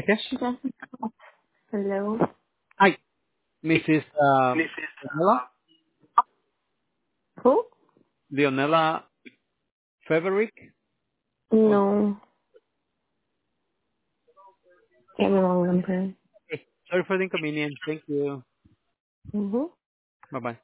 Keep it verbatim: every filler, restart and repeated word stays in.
Yes. She doesn't. Hello. Hi, Missus Uh, Missus Leonela? Who? Leonela Frederick? Or, No. Get me wrong number. okay. Sorry for the inconvenience. Thank you. Mm-hmm. Bye-bye.